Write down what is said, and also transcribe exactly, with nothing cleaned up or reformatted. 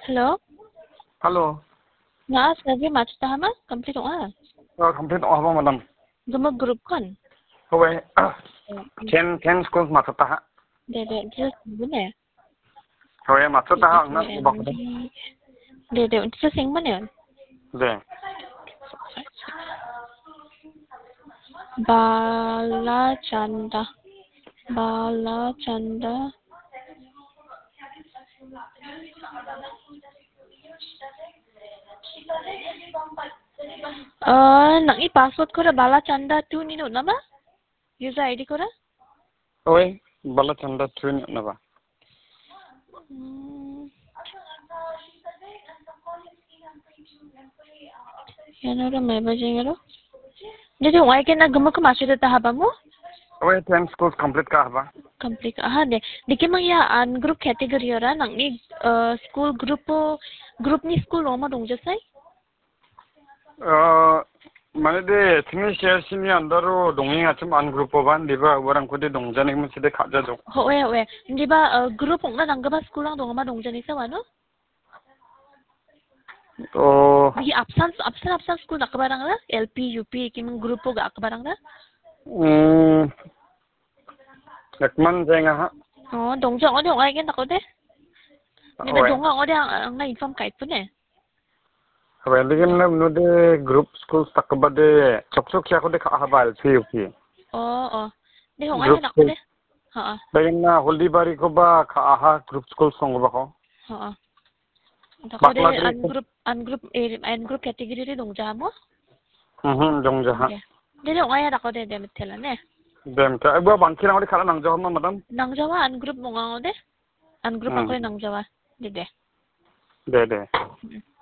Hello? Hello. Nga, sabi match ta ma? Complete nga. Uh, complete oh madam. Gumag group kon. Howe. ten ten schools matata ha. De de just bune. Howe matata ha na ubak de. De de unti sing bune. De. Bala Chanda. Bala Chanda. Uh, nang i-password ko ra Bala Chanda two nino na ba? User I D ko ra? Howe. Bala Chanda two na ba? Yan ra may ba jeng ro? Dito why ka na gumako masud ta haba mo? Howe ten schools complete ka ba? Complete aha de. Diki mang ya an group category ra nang ni uh, school group group ni school oma dongja sai? Uh, mana de tini share sini andaro dongeng achim an group ban diba warang ko de dongjani mun side khaja do. Howe howe. Diba group ong na nang ba school ang dongma dongjani sa wano? Oh. Di absence absence absence school nakbarang ra L P U P kim grupo ga akbarang ra. Hmm. Ekman jenga ha. Oh, dongja ode ong ay gen ako de. Ni ba donga ode ang na inform kait pun eh. Howe ligin na no de group schools takba de chok chok kya ko de kha ba L P U P. Oh oh. Di ong ay ako de. Ha. Ligin na Holdibari ko ba kha ha group schools song ba ko. Ha. Ako de an group an group an group category de dongja mo. Mhm dongja ha. Di ong ay ako de dem tela ne. Dem ta ba bangkira ode khala nang jaw ma madam. Nang jawa an group mo nga ode. An group ako nang jawa. Di de. De de.